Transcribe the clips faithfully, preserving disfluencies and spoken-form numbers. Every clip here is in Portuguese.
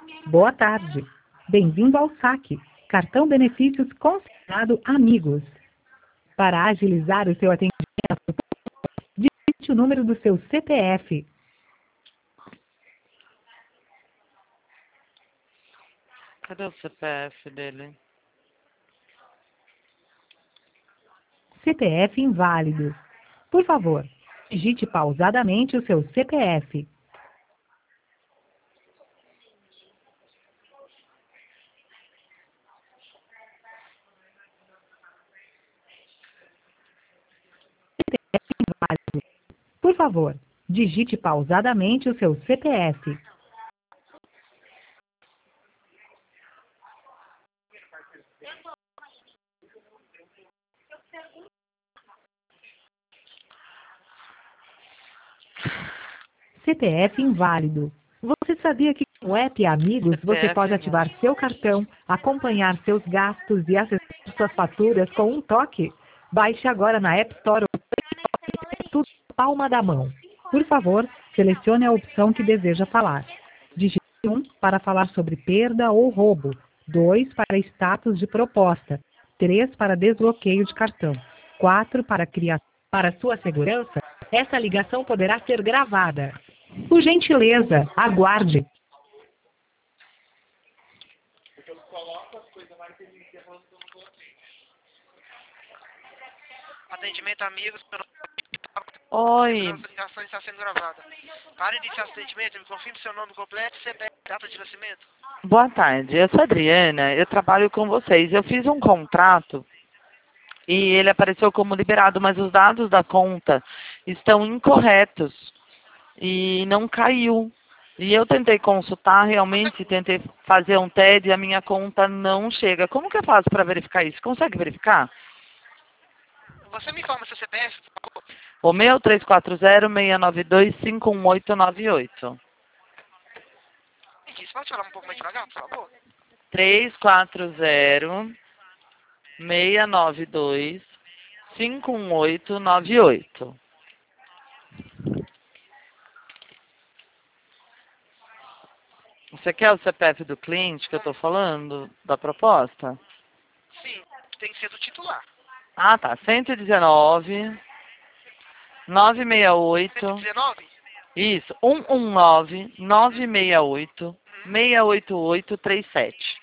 Boa tarde. Bem-vindo ao saque. Cartão Benefícios consignado Amigos. Para agilizar o seu atendimento, digite o número do seu C P F. Cadê o C P F dele? C P F inválido. Por favor, digite pausadamente o seu C P F. Inválido. Por favor, digite pausadamente o seu C P F. C P F inválido. Você sabia que com o app Amigos você pode ativar seu cartão, acompanhar seus gastos e acessar suas faturas com um toque? Baixe agora na App Store ou Play Store, tudo na palma da mão. Por favor, selecione a opção que deseja falar. Digite um para falar sobre perda ou roubo, dois para status de proposta, três para desbloqueio de cartão, quatro para criação. Para sua segurança, essa ligação poderá ser gravada. Por gentileza, aguarde. Atendimento amigos, Oi, essa ligação está sendo gravada. Para iniciar esse atendimento, me confirme seu nome completo, C P F, data de nascimento. boa tarde. Eu sou a Adriana, eu trabalho com vocês. Eu fiz um contrato e ele apareceu como liberado, mas os dados da conta estão incorretos e não caiu. E eu tentei consultar realmente, tentei fazer um T E D e a minha conta não chega. Como que eu faço para verificar isso? Consegue verificar? Você me informa seu C P F, por favor? O meu três quatro zero, seis nove dois, cinco um oito nove oito. Você pode falar um pouco mais devagar, por favor? três quatro zero, seis nove dois, cinco um oito nove oito. Você quer o C P F do cliente que eu estou falando? Da proposta? Sim, tem que ser do titular. Ah, tá. cento e dezenove, novecentos e sessenta e oito. cento e dezenove? Isso. um um nove, novecentos e sessenta e oito, seis oito oito três sete.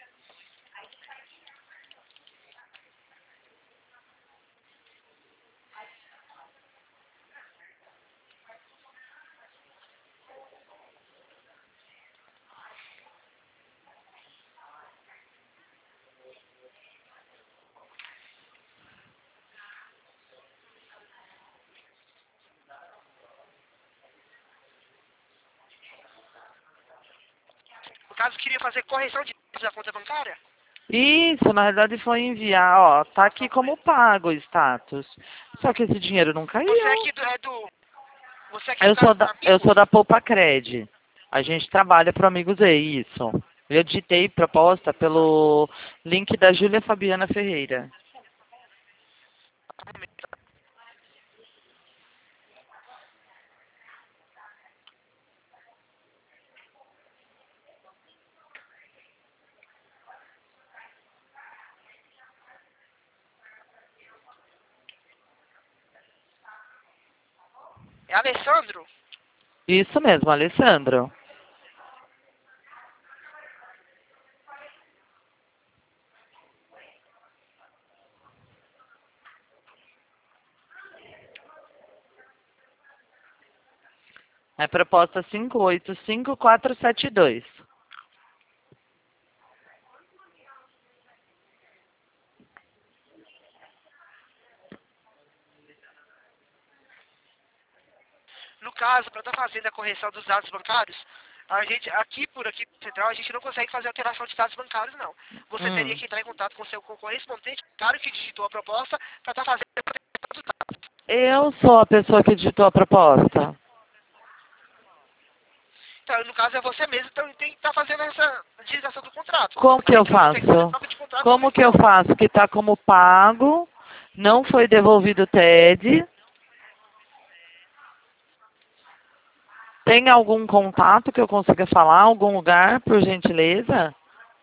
No caso, queria fazer correção de da conta bancária? Isso, na verdade foi enviar, ó, tá aqui como pago o status. Só que esse dinheiro não caiu. Você é aqui do... É do você é aqui Eu do sou caso da, amigo? eu sou da Poupa Cred. A gente trabalha pro Amigos E, isso. Eu digitei proposta pelo link da Júlia Fabiana Ferreira. É Alessandro? Isso mesmo, Alessandro. É proposta cinco oito cinco quatro sete dois. No caso, para estar fazendo a correção dos dados bancários, a gente, aqui por aqui central, a gente não consegue fazer alteração de dados bancários, não. Você Hum. teria que entrar em contato com o seu correspondente, claro que digitou a proposta, para estar fazendo a correção dos dados. Eu sou a pessoa que digitou a proposta. Então, no caso, é você mesmo, então tem que estar fazendo essa digitação do contrato. Como que A eu gente não consegue fazer faço? troca de contrato Como com que eu isso. faço? Que tá como pago, não foi devolvido o T E D. Tem algum contato que eu consiga falar? Algum lugar, por gentileza?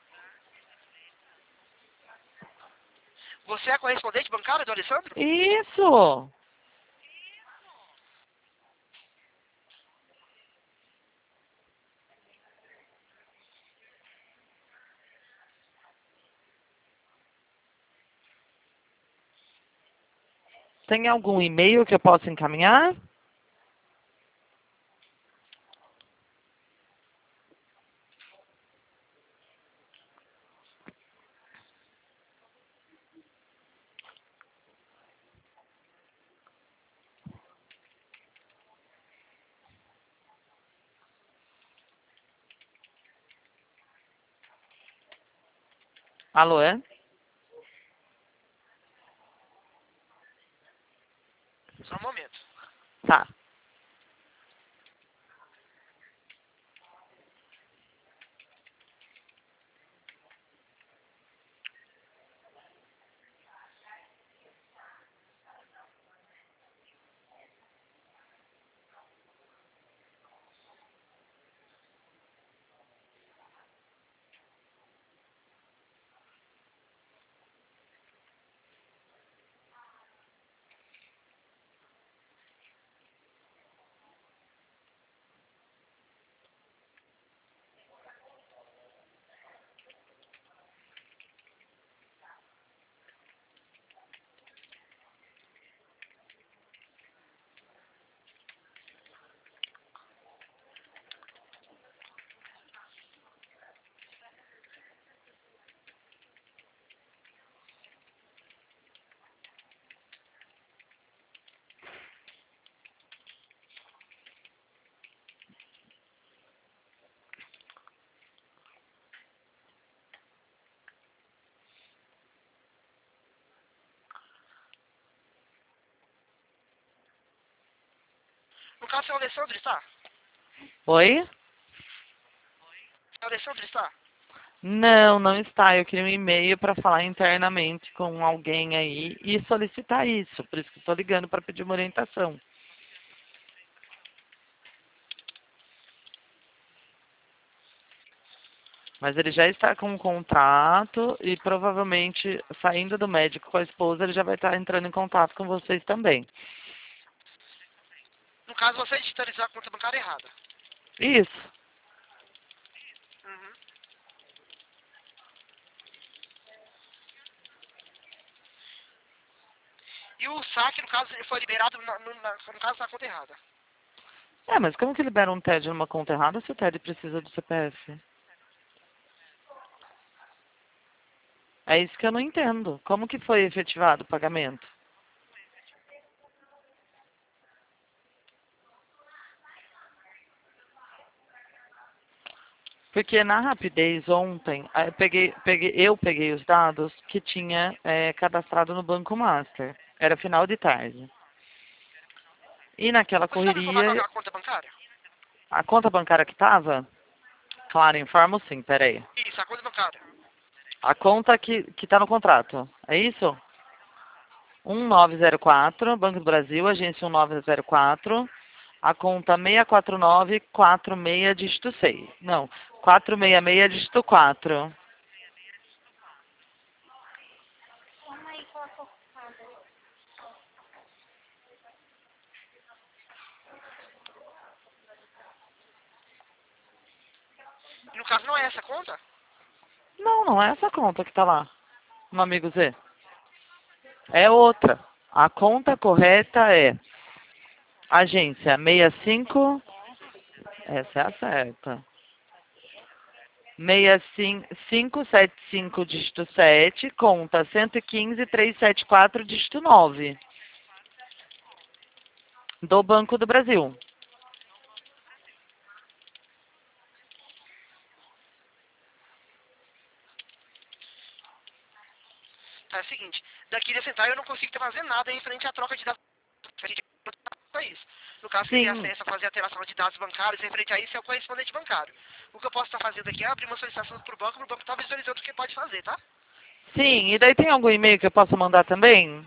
Você é a correspondente bancária do Alessandro? Isso! Tem algum e-mail que eu possa encaminhar? Alô, é? Só um momento. Tá. No caso, seu Alessandro está? Oi? Seu Alessandro está? Não, não está. Eu queria um e-mail para falar internamente com alguém aí e solicitar isso. Por isso que estou ligando para pedir uma orientação. Mas ele já está com um contrato e provavelmente saindo do médico com a esposa, ele já vai estar entrando em contato com vocês também. No caso, você digitalizou a conta bancária errada. Isso. Uhum. E o saque, no caso, ele foi liberado, na, no, na, no caso, na conta errada. É, mas como que libera um T E D numa conta errada se o T E D precisa do C P F? É isso que eu não entendo. Como que foi efetivado o pagamento? Porque na rapidez ontem, aí eu peguei, peguei, eu peguei os dados que tinha é, cadastrado no Banco Master. Era final de tarde. E naquela Você sabe informar qual é correria, a conta bancária? a conta bancária que estava? Claro, informo sim, peraí. Isso, a conta bancária. A conta que que está no contrato, é isso? um nove zero quatro, Banco do Brasil, agência um nove zero quatro, a conta seis quatro nove quatro seis dígito seis. Não, quatro seis seis dígito quatro. E no caso, não é essa conta? Não, não é essa conta que está lá, no amigo Z. É outra. A conta correta é agência sessenta e cinco, essa é a certa. seis cinco sete cinco dígito sete, conta cento e quinze trezentos e setenta e quatro dígito nove. Do Banco do Brasil. Tá, é o seguinte, daqui da central eu não consigo fazer nada em frente à troca de dados. A gente é isso. No caso, quem tem Sim, acesso a fazer a alteração de dados bancários, em frente a isso é o correspondente bancário. O que eu posso estar fazendo aqui é abrir uma solicitação para o banco, para o banco estar visualizando o que pode fazer, tá? sim. E daí tem algum e-mail que eu possa mandar também?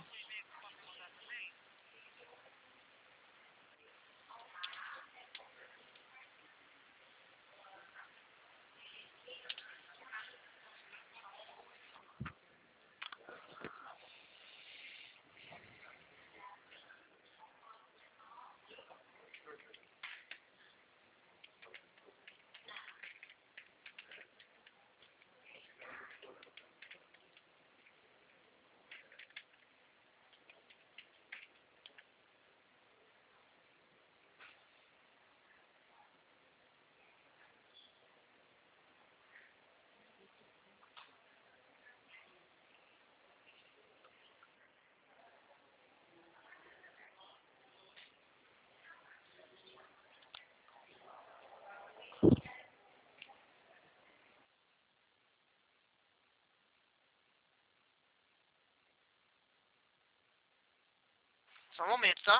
Só um momento, tá?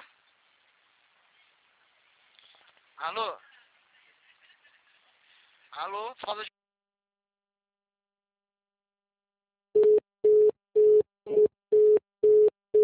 Alô? Alô? Fala de